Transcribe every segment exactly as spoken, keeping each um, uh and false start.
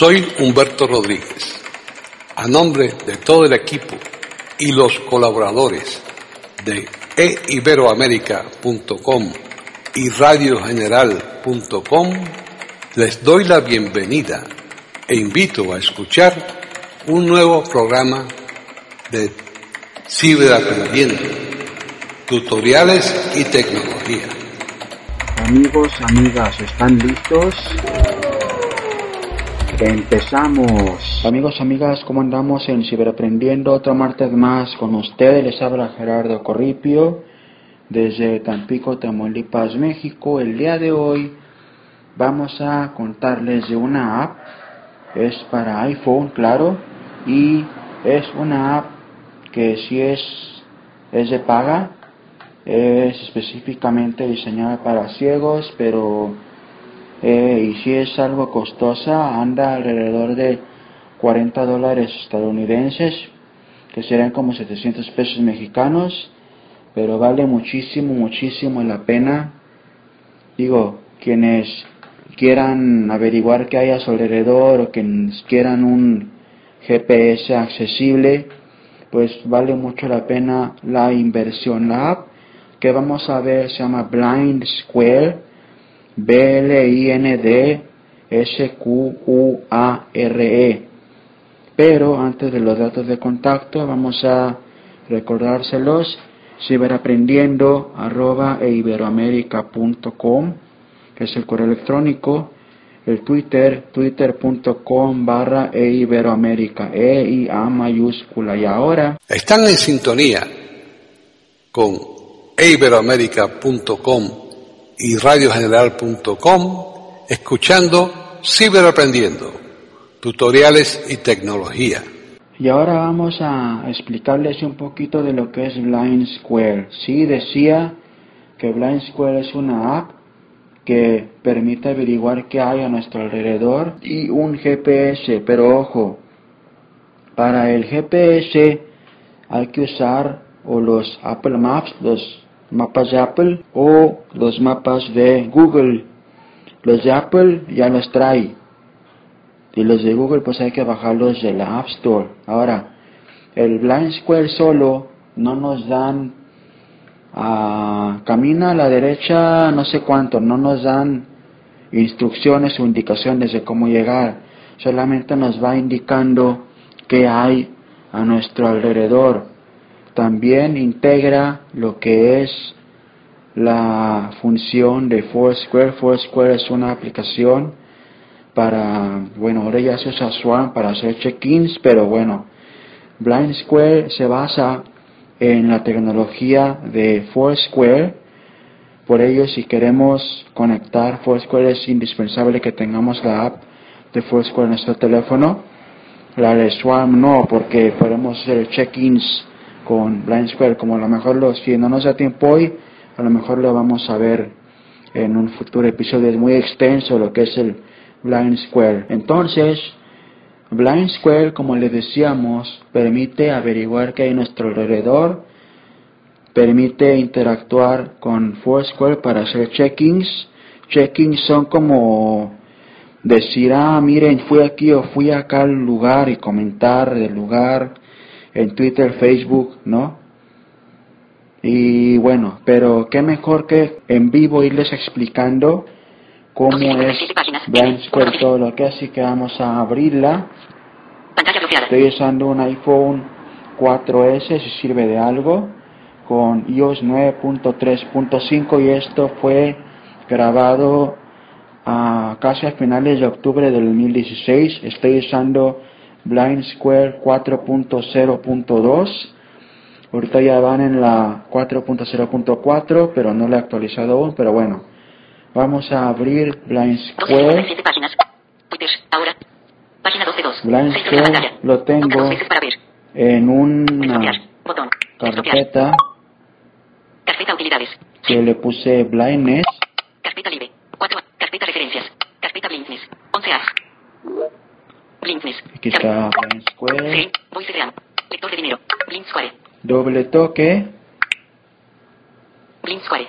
Soy Humberto Rodríguez. A nombre de todo el equipo y los colaboradores de e iberoamerica punto com y radio general punto com, les doy la bienvenida e invito a escuchar un nuevo programa de Ciberaprendiendo, tutoriales y tecnología. Amigos, amigas, ¿están listos? Empezamos. Amigos, amigas, ¿cómo andamos en Ciberaprendiendo? Otro martes más con ustedes. Les habla Gerardo Corripio desde Tampico, Tamaulipas, México. El día de hoy vamos a contarles de una app. Es para iPhone, claro, y es una app que sí es, es de paga. Es específicamente diseñada para ciegos, pero Eh, y si es algo costosa, anda alrededor de cuarenta dólares estadounidenses, que serán como setecientos pesos mexicanos, pero vale muchísimo, muchísimo la pena. Digo, quienes quieran averiguar qué hay a su alrededor o quienes quieran un G P S accesible, pues vale mucho la pena la inversión. La app que vamos a ver se llama Blind Square, B L I N D S Q U A R E. Pero antes de los datos de contacto vamos a recordárselos: ciberaprendiendo arroba e iberoamerica punto com, que es el correo electrónico; el Twitter, twitter punto com barra e iberoamerica, E I A mayúscula. Y ahora están en sintonía con e iberoamerica punto com y radio general punto com, escuchando Ciberaprendiendo, tutoriales y tecnología. Y ahora vamos a explicarles un poquito de lo que es Blind Square. Sí, decía que Blind Square es una app que permite averiguar qué hay a nuestro alrededor y un G P S, pero ojo, para el G P S hay que usar o los Apple Maps, los mapas de Apple, o los mapas de Google. Los de Apple ya los trae, y los de Google pues hay que bajarlos de la App Store. Ahora, el Blind Square solo no nos dan uh, camina a la derecha no sé cuánto, no nos dan instrucciones o indicaciones de cómo llegar, solamente nos va indicando qué hay a nuestro alrededor. También integra lo que es la función de Foursquare. Foursquare es una aplicación para, bueno, ahora ya se usa Swarm para hacer check-ins, pero bueno, Blind Square se basa en la tecnología de Foursquare. Por ello, si queremos conectar Foursquare, es indispensable que tengamos la app de Foursquare en nuestro teléfono. La de Swarm no, porque podemos hacer check-ins con Blind Square. Como a lo mejor lo, si no nos da tiempo hoy, a lo mejor lo vamos a ver en un futuro episodio. Es muy extenso lo que es el Blind Square. Entonces, Blind Square, como les decíamos, permite averiguar qué hay a nuestro alrededor, permite interactuar con Foursquare para hacer check-ins. Check-ins son como decir, ah, miren, fui aquí o fui acá al lugar, y comentar del lugar en Twitter, Facebook, ¿no? Y bueno, pero qué mejor que en vivo irles explicando cómo es Blind Square, todo lo que es. Así que vamos a abrirla. Estoy usando un iPhone cuatro ese, si sirve de algo, con i O S nueve punto tres punto cinco, y esto fue grabado a casi a finales de octubre del dos mil dieciséis. Estoy usando Blind Square cuatro punto cero punto dos. Ahorita ya van en la cuatro punto cero punto cuatro, pero no la he actualizado aún. Pero bueno, vamos a abrir Blind Square. Blind Square lo tengo en una carpeta que le puse Blindness. Carpeta libre. cuatro. Carpeta referencias. Carpeta Blindness. once A. Blindness. Aquí está Blind Square. Sí. Voice Gram. Lector de dinero. Blind Square. Doble toque. Blind Square.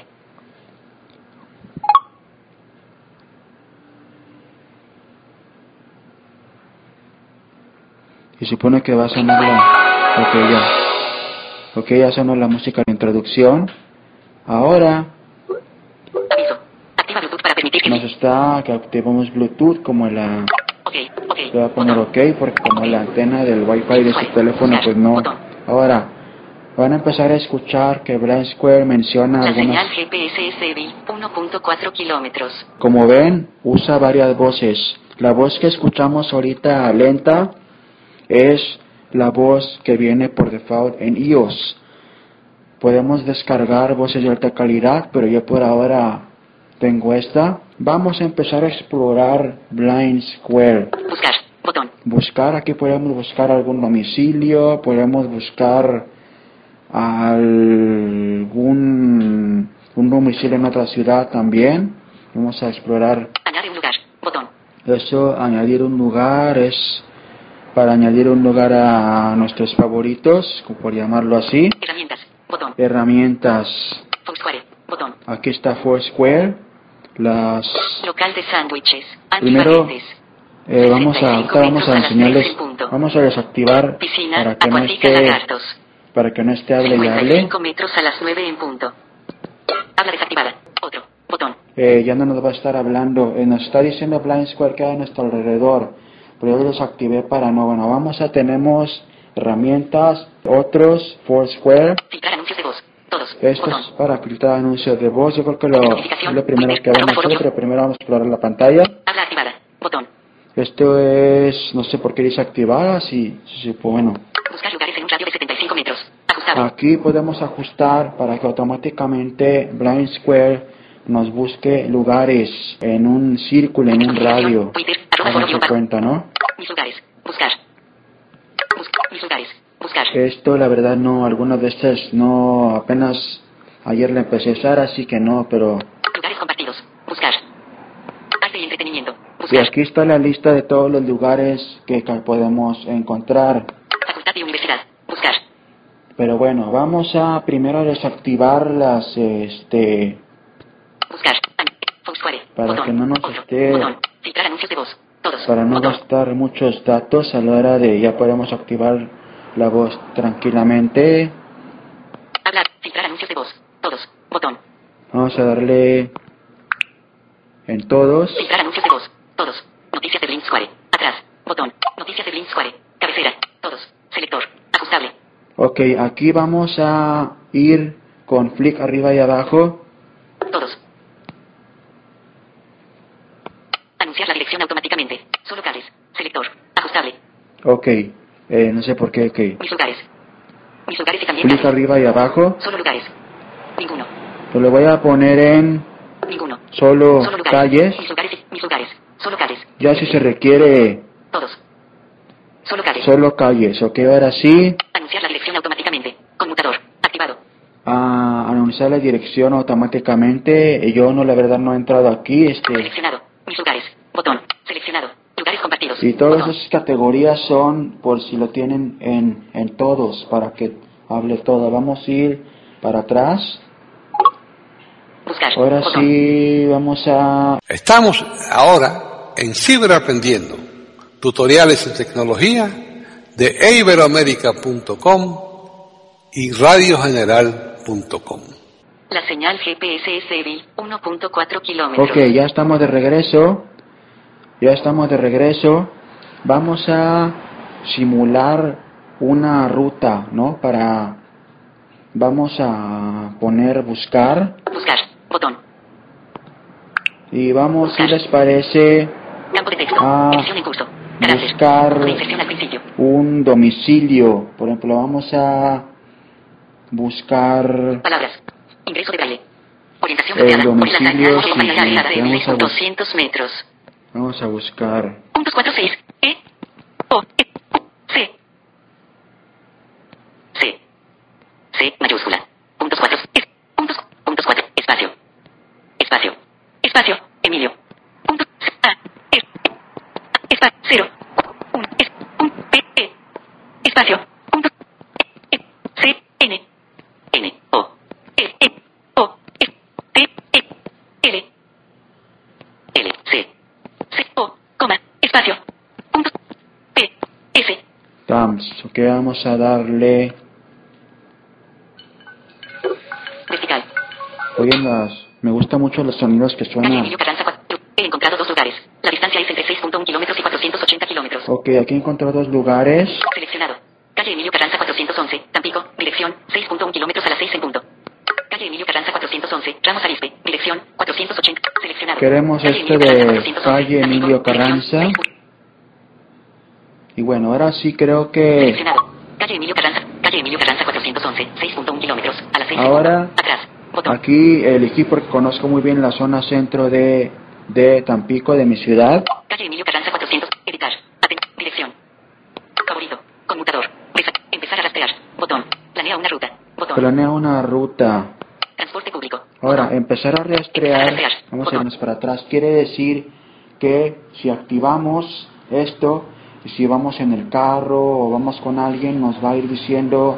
Se supone que va a sonar la... Ok, ya. Ok, ya sonó la música de introducción. Ahora... Aviso. Activa Bluetooth para permitir que... Nos está que activamos Bluetooth como la... Ok, ok. Le voy a poner Botón. ok porque como la antena del Wi-Fi de su teléfono pues no. Botón. Ahora van a empezar a escuchar que Blind Square menciona La algunas. señal G P S S B uno punto cuatro kilómetros. Como ven, usa varias voces. La voz que escuchamos ahorita lenta es la voz que viene por default en iOS. Podemos descargar voces de alta calidad, pero yo por ahora tengo esta. Vamos a empezar a explorar Blind Square. Buscar. Botón. Buscar, aquí podemos buscar algún domicilio, podemos buscar algún un domicilio en otra ciudad también. Vamos a explorar. Añade un lugar. Botón. Eso, añadir un lugar, es para añadir un lugar a nuestros favoritos, por llamarlo así. Herramientas. Botón. Herramientas. Foursquare. Botón. Aquí está Foursquare. Las Local de sándwiches. primero Antiparentes. eh, vamos a ahorita vamos a enseñarles, vamos a desactivar Piscina. para que no Acuática esté Lagartos. para que no esté hable y cincuenta y hable. cinco metros a las nueve en punto. Habla desactivada. Otro. Botón. Eh, ya no nos va a estar hablando, eh, nos está diciendo Blind Square que hay a nuestro alrededor, pero yo lo desactivé para no. Bueno, vamos a tenemos herramientas, otros, Foursquare. Filtrar anuncios de voz. Todos. Esto Botón. es para filtrar anuncios de voz. Yo creo que lo, es lo primero que vamos a hacer, Notificación. pero primero vamos a explorar la pantalla. Habla activada. Botón. Esto es, no sé por qué dice activada, si, si pues bueno. Buscar lugares en un radio de setenta y cinco metros. Ajustable. Aquí podemos ajustar para que automáticamente Blind Square nos busque lugares en un círculo, en un radio. Twitter. Arroba foro Háganse guión cuenta, ¿no? bajo. Mis lugares. Buscar. Bus- mis lugares. Buscar. Esto la verdad no, algunas de estas no, apenas ayer la empecé a usar, así que no, pero... Lugares compartidos. Buscar. Arte y entretenimiento. Y Buscar. aquí está la lista de todos los lugares que ca- podemos encontrar. Facultad y universidad. Buscar. Pero bueno, vamos a primero desactivar las, este, Buscar. An- Foursquare. Para Botón. que no nos Otro. esté- Botón. Filtrar anuncios de voz. Todos. para no Botón. gastar muchos datos a la hora de ya podemos activar la voz tranquilamente. Hablar. Filtrar anuncios de voz. Todos. Botón. Vamos a darle en todos. Filtrar anuncios de voz. Todos. Noticias de Blind Square. Atrás. Botón. Noticias de Blind Square. Cabecera. Todos. Selector. Ajustable. Ok, aquí vamos a ir con flick arriba y abajo. Todos. Anunciar la dirección automáticamente. Solo cables. Selector. Ajustable. Ok, eh, no sé por qué, ok. Mis lugares. Mis lugares y también Flick cables. arriba y abajo. Solo lugares. Ninguno. Lo le voy a poner en Ninguno. solo Solo lugares. calles. Mis lugares. y- Mis lugares. Solo calles. Ya si se requiere Todos. Solo calles. solo calles. Ok, ahora sí. Anunciar la dirección automáticamente. Conmutador. Activado. A anunciar la dirección automáticamente. Eh, Yo no, la verdad no he entrado aquí. Este, Seleccionado. Mis lugares. Botón. Seleccionado. Lugares compartidos. y todas Botón. esas categorías son por si lo tienen en, en todos, para que hable todo. Vamos a ir para atrás. Buscar. Ahora Botón. sí vamos a... Estamos ahora en Ciberaprendiendo, tutoriales en tecnología de e iberoamerica punto com y radio general punto com. La señal G P S es débil. uno punto cuatro kilómetros. Ok, ya estamos de regreso. Ya estamos de regreso. Vamos a simular una ruta, ¿no? Para... Vamos a poner buscar. Buscar. Botón. Y vamos, si Buscar. les parece, Campo de texto. a Edición en curso. Carácter. buscar Una inserción al principio. un domicilio. Por ejemplo, vamos a buscar Palabras. Ingreso de braille. Orientación El bloqueada. domicilio, Orientación sí, bloqueada. sí, Área de vamos a bus- doscientos metros. vamos a buscar Puntos cuatro seis. E. O. E. C. C. C. Mayúscula. Puntos cuatro. Es. Puntos. Puntos cuatro. Espacio. Espacio. Espacio. Emilio. Puntos. A. E. Espacio. Cero. Un. Es. Un. P. E. Espacio. Puntos. E. E. C. N. N. O. E. E. O. E. T. E. L. L. C. C. O. Coma. Espacio. Puntos. P. S. Está Ok, vamos a darle... Vertical. Oigan, las... me gustan mucho los sonidos que Calle suenan. Emilio Carranza cuatro. He encontrado dos lugares. La distancia es entre seis punto uno kilómetros y cuatrocientos ochenta kilómetros. Ok, aquí encontré dos lugares. Seleccionado. Calle Emilio Carranza cuatrocientos once, Tampico, dirección seis punto uno kilómetros a las seis en punto. Calle Emilio Carranza cuatrocientos once, Ramos Arizpe, dirección cuatrocientos ochenta, seleccionado. Queremos Calle este Emilio Carranza de cuatrocientos once, calle Tampico, Emilio dirección Carranza. seis punto- Y bueno, ahora sí creo que... Seleccionado. Calle Emilio Carranza, calle Emilio Carranza cuatrocientos once, seis punto uno kilómetros a las seis en Ahora, punto. Atrás, botón. aquí elegí porque conozco muy bien la zona centro de, de Tampico, de mi ciudad. Calle Emilio Carranza cuatrocientos, editar, Aten- dirección. Favorito, conmutador, Desa- empezar a rastrear, botón. Planea una ruta, botón. Planea una ruta. Transporte público. Ahora, botón. empezar a rastrear, vamos a irnos para atrás, quiere decir que si activamos esto, si vamos en el carro o vamos con alguien, nos va a ir diciendo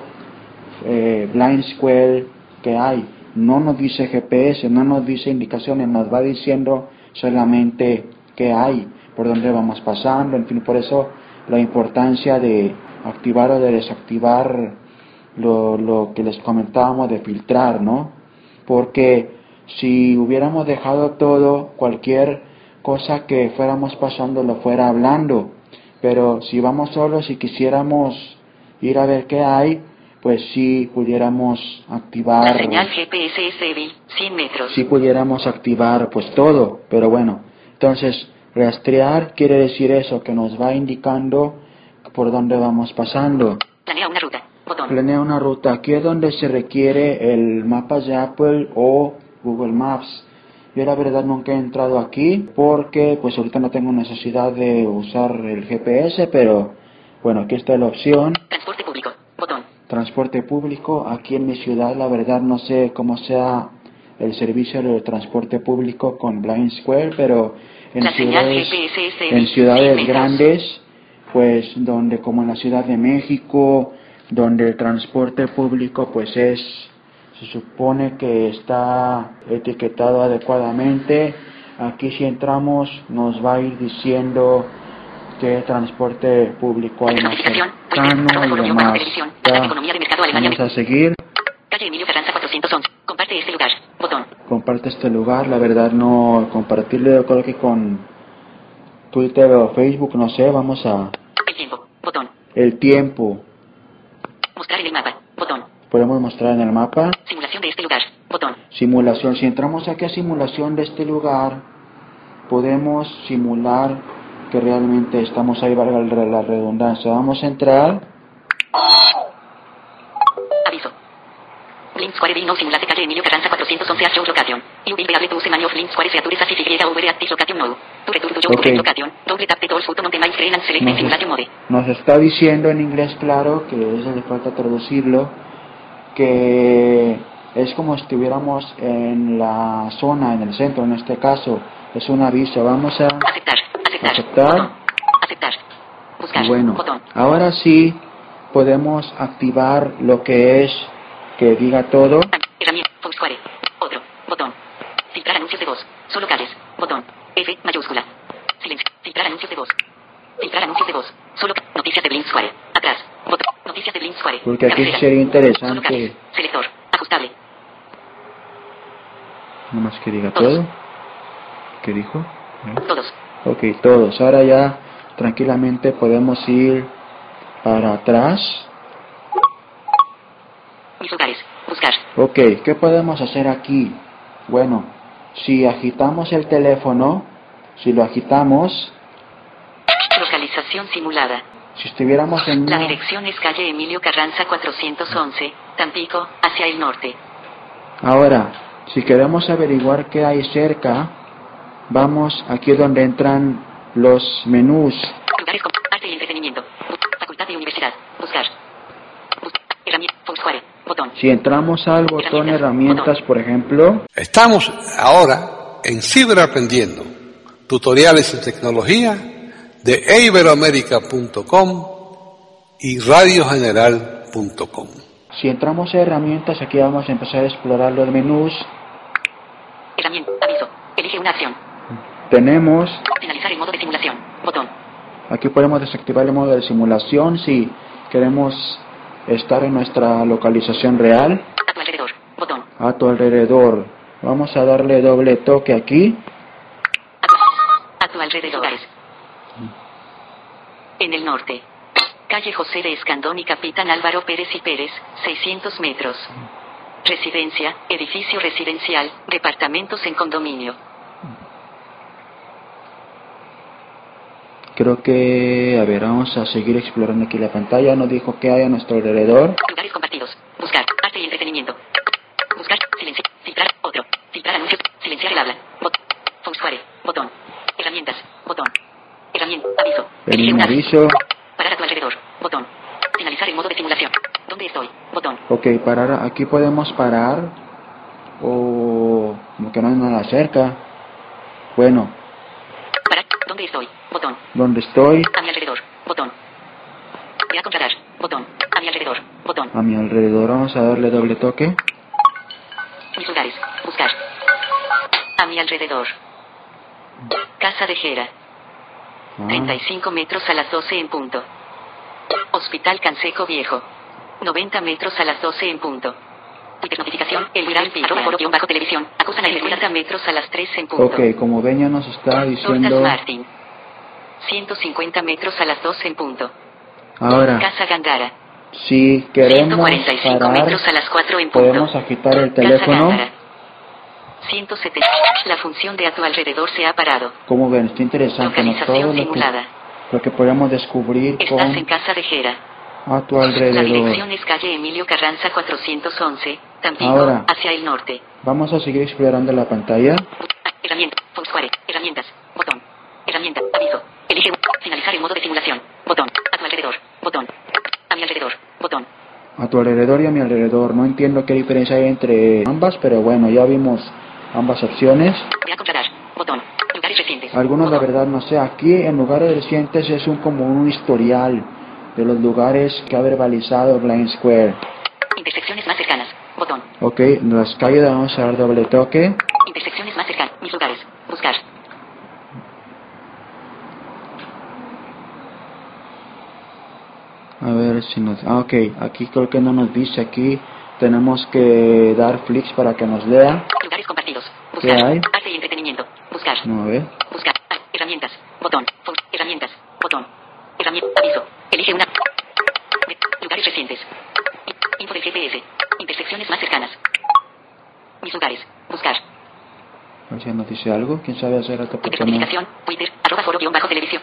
eh, Blind Square que hay. No nos dice G P S, no nos dice indicaciones, nos va diciendo solamente que hay, por dónde vamos pasando, en fin, por eso la importancia de activar o de desactivar lo, lo que les comentábamos de filtrar, ¿no? Porque si hubiéramos dejado todo, cualquier cosa que fuéramos pasando lo fuera hablando, pero si vamos solos y quisiéramos ir a ver qué hay, pues sí pudiéramos activar, La señal G P S es débil, cien metros. sí pudiéramos activar pues todo, pero bueno, entonces rastrear quiere decir eso, que nos va indicando por dónde vamos pasando. Planea una ruta, botón. Planea una ruta. Aquí es donde se requiere el mapa de Apple o Google Maps. Yo la verdad nunca he entrado aquí porque pues ahorita no tengo necesidad de usar el G P S, pero bueno, aquí está la opción. Transporte público, botón. Transporte público. Aquí en mi ciudad la verdad no sé cómo sea el servicio de transporte público con Blind Square, pero en La señal ciudades, G P S es débil, en ciudades cien metros. grandes, pues donde como en la Ciudad de México, donde el transporte público pues es, se supone que está etiquetado adecuadamente. Aquí si entramos nos va a ir diciendo qué transporte público hay más Notificación, cercano Twitter, y arroba demás. televisión, Ya, economía de mercado Alemania. vamos a seguir. Calle Emilio Carranza cuatrocientos once, comparte este lugar, botón. Comparte este lugar, la verdad no compartirlo, yo creo que con Twitter o Facebook, no sé, vamos a... El tiempo, botón. El tiempo, Mostrar en el mapa, botón. podemos mostrar en el mapa. Simulación de este lugar, botón. Simulación, si entramos aquí a simulación de este lugar, podemos simular que realmente estamos ahí, valga la redundancia. Vamos a entrar. Aviso. Blind Square Bill no simulate calle Emilio Carranza cuatrocientos once a show location. You will be able to use many of Blind Square features as if Y over active location mode. To return to your Ok. current location, double tap the tools button on the main screen and select the Nos, simulation mode. nos está diciendo en inglés claro, que eso le falta traducirlo, que es como si estuviéramos en la zona, en el centro, en este caso. Es un aviso. Vamos a Aceptar, aceptar. aceptar. Botón. Aceptar. Buscar. Bueno, Botón. ahora sí podemos activar lo que es que diga todo. Herramienta. Foursquare. Otro. Botón. Filtrar anuncios de voz. Solo calles. Botón. F mayúscula. Silencio. Filtrar anuncios de voz. Filtrar anuncios de voz. Solo ca- noticias de Blind Square. Atrás. Botón. Noticias de Blind Square. Porque aquí Cabecera. sería interesante. Solo calles. Selector. Ajustable. Nomás que diga Todos. todo. ¿Qué dijo? ¿No? Todos. Ok, todos. Ahora ya tranquilamente podemos ir para atrás. Mis lugares. Buscar. Ok, ¿qué podemos hacer aquí? Bueno, si agitamos el teléfono, si lo agitamos, Localización simulada. si estuviéramos en La una... dirección es calle Emilio Carranza cuatrocientos once, Tampico, hacia el norte. Ahora, si queremos averiguar qué hay cerca, vamos aquí donde entran los menús. Lugares con arte y entretenimiento. Bus- Facultad de universidad. Buscar. Bus- Herramienta. Foursquare. Botón. Si entramos al botón herramientas, por ejemplo, Estamos ahora en Ciberaprendiendo, tutoriales en tecnología de e iberoamérica punto com y radio general punto com. si entramos a herramientas, aquí vamos a empezar a explorar los menús. Herramienta. Aviso. Elige una acción. Tenemos, Finalizar el modo de simulación. Botón. aquí podemos desactivar el modo de simulación si queremos estar en nuestra localización real. A tu alrededor. Botón. A tu alrededor. Vamos a darle doble toque aquí. A tu, a tu alrededor. En el norte. Calle José de Escandón y Capitán Álvaro Pérez y Pérez, seiscientos metros. Residencia, edificio residencial, departamentos en condominio. Creo que, a ver, vamos a seguir explorando aquí la pantalla. Nos dijo que hay a nuestro alrededor. Lugares compartidos. Buscar. Arte y entretenimiento. Buscar. Silenciar. Filtrar. Otro. Filtrar anuncios. Silenciar el habla. Bot. Foursquare. Botón. Herramientas. Botón. Herramienta. Aviso. En Elige un una. aviso. Parar a tu alrededor. Botón. Finalizar el modo de simulación. ¿Dónde estoy? Botón. Ok, parar. Aquí podemos parar. O como que no hay nada cerca. Bueno. Parar. ¿Dónde estoy? Botón. ¿Dónde estoy? A mi alrededor. Botón. Voy a contratar. Botón. A mi alrededor. Botón. A mi alrededor. Vamos a darle doble toque. Mis lugares. Buscar. A mi alrededor. Casa de Jera. Ah, treinta y cinco metros a las doce en punto. Hospital Canseco Viejo. noventa metros a las doce en punto. Twitter notificación. El Gran Pi. Arroba foro guión bajo televisión. Acusan a cincuenta metros a las tres en punto. ok, como ven ya nos está Tortas diciendo. Martín. ciento cincuenta metros a las doce en punto. Ahora, Casa Gandara. si ciento queremos cuarenta y cinco parar, metros a las cuatro en punto. podemos agitar el Casa teléfono. Gándara. ciento setenta. La función de a tu alrededor se ha parado. Como ven, está interesante, ¿no? Todo Localización lo que, simulada. lo que podemos descubrir Estás con en Casa de Jera. a tu La alrededor. dirección es calle Emilio Carranza cuatrocientos once, Tampico, Ahora. hacia el norte. Vamos a seguir explorando la pantalla. Ah, herramienta. Foursquare. Herramientas. Botón. Herramienta. Aviso. Elige. Finalizar el modo de simulación. Botón. A tu alrededor. Botón. A mi alrededor. Botón. A tu alrededor y a mi alrededor. No entiendo qué diferencia hay entre ambas, pero bueno, ya vimos ambas opciones. Voy a contratar. Botón. Lugares recientes. Algunos la Botón. verdad no sé. Aquí en lugares recientes es un como un historial de los lugares que ha verbalizado Blind Square. Intersecciones más cercanas. Botón. Ok, las calles vamos a dar doble toque. Intersecciones más cercanas. Mis lugares. Buscar. A ver si nos... Ah, ok, aquí creo que no nos dice. Aquí tenemos que dar flicks para que nos lea. Lugares compartidos. ¿Qué Buscar. hay? Arte y entretenimiento. Buscar. No, a ver. Buscar. Ah, herramientas. Botón. Fo- Herramientas. Botón. Herramienta. Aviso. Elige una. De- Lugares recientes. I- Info del G P S. Intersecciones más cercanas. Mis lugares. Buscar. A ver si nos dice algo. ¿Quién sabe hacer esta Twitter persona? notificación. Twitter. Arroba foro guión bajo televisión.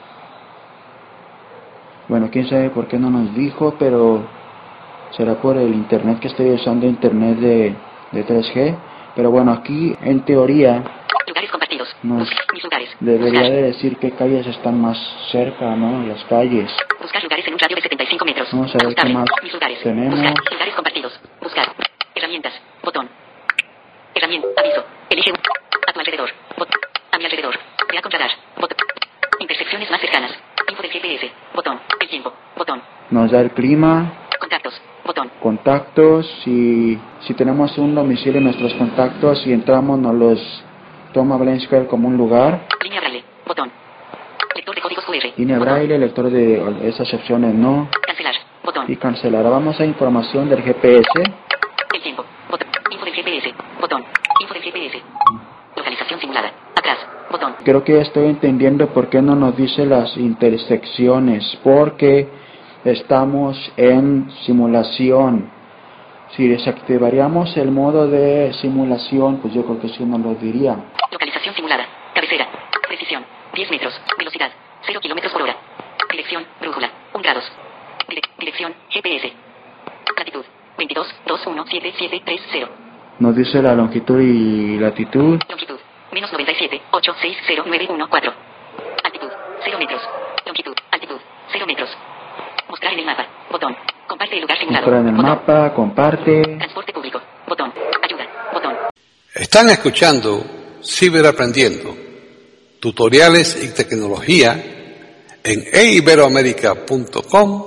Bueno, quién sabe por qué no nos dijo, pero será por el internet que estoy usando, internet de, de tres G. Pero bueno, aquí en teoría Lugares compartidos. nos Buscar. Mis lugares. debería Buscar. de decir qué calles están más cerca, ¿no? Las calles. Buscar lugares en un radio de setenta y cinco metros. Vamos a ver Ajustable. qué más Mis lugares. tenemos. Buscar. Lugares compartidos. Buscar. Herramientas. Botón. Herramienta. Aviso. Elige un. A tu alrededor. Botón. A mi alrededor. Voy a contratar. Botón. Intersecciones más cercanas. Info del G P S. Botón. El tiempo. Botón. Nos da el clima, Contactos. Botón. contactos, si, si tenemos un domicilio en nuestros contactos y entramos nos los toma Blind Square como un lugar. Línea braille. Botón. Lector de códigos Q R. Línea Botón. braille, lector de esas opciones no. Cancelar. Botón. Y cancelar. Vamos a información del G P S. El tiempo. Botón. Info del G P S. Botón. Info del G P S. Localización simulada. Atrás. Botón. Creo que estoy entendiendo por qué no nos dice las intersecciones, porque estamos en simulación. Si desactivaríamos el modo de simulación, pues yo creo que sí nos lo diría. Localización simulada. Cabecera. Precisión. diez metros. Velocidad. cero kilómetros por hora. Dirección. Brújula. un grados. Dire- dirección. G P S. Latitud. veintidós, dos, uno, siete, siete, tres, cero. Nos dice la longitud y latitud. Longitud. Menos noventa y siete, ocho, seis, cero, nueve, uno, cuatro. Altitud. cero metros. Longitud. Altitud. cero metros. Mostrar en el mapa. Botón. Comparte el lugar simulado. Mostrar en el Botón. mapa, comparte. Transporte público. Botón. Ayuda. Botón. Están escuchando Ciberaprendiendo, tutoriales y tecnología en e iberoamerica punto com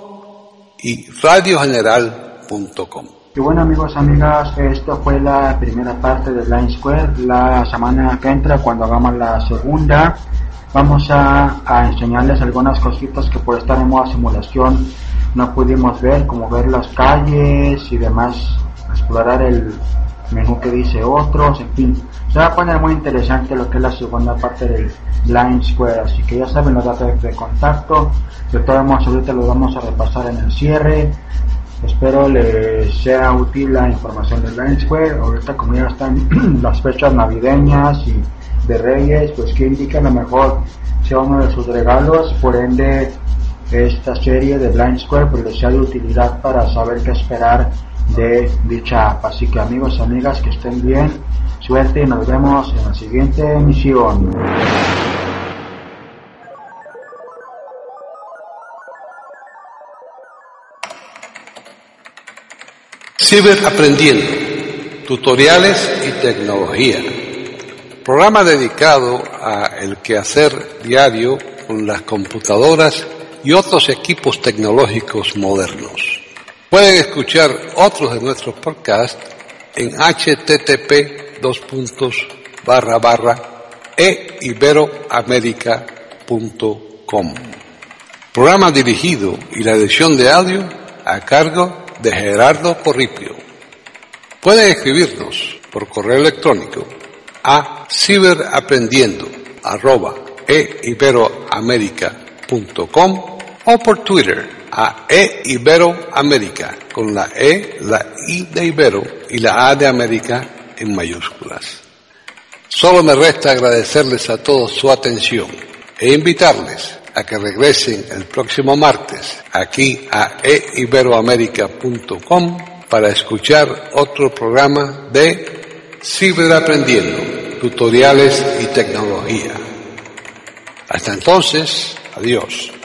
y radio general punto com. Y bueno amigos, amigas, esto fue la primera parte de Blind Square. La semana que entra, cuando hagamos la segunda, vamos a, a enseñarles algunas cositas que por estar en modo simulación no pudimos ver, como ver las calles y demás, explorar el menú que dice otros, en fin, se va a poner muy interesante lo que es la segunda parte del Blind Square, así que ya saben los datos de contacto. De todos modos, ahorita los vamos a repasar en el cierre. Espero les sea útil la información del Blind Square. Ahorita, como ya están las fechas navideñas y de Reyes, pues que indica a lo mejor sea uno de sus regalos, por ende esta serie de Blind Square pues les sea de utilidad para saber qué esperar de dicha app. Así que amigos y amigas, que estén bien, suerte y nos vemos en la siguiente emisión. Ciberaprendiendo, tutoriales y tecnología. Programa dedicado a el quehacer diario con las computadoras y otros equipos tecnológicos modernos. Pueden escuchar otros de nuestros podcasts en h t t p dos puntos barra barra e iberoamerica punto com. Programa dirigido y la edición de audio a cargo de Gerardo Corripio. Pueden escribirnos por correo electrónico a ciberaprendiendo arroba e iberoamerica punto com o por Twitter a eiberoamerica con la E, la I de Ibero y la A de América en mayúsculas. Solo me resta agradecerles a todos su atención e invitarles a que regresen el próximo martes aquí a e iberoamerica punto com para escuchar otro programa de Ciberaprendiendo, tutoriales y tecnología. Hasta entonces, adiós.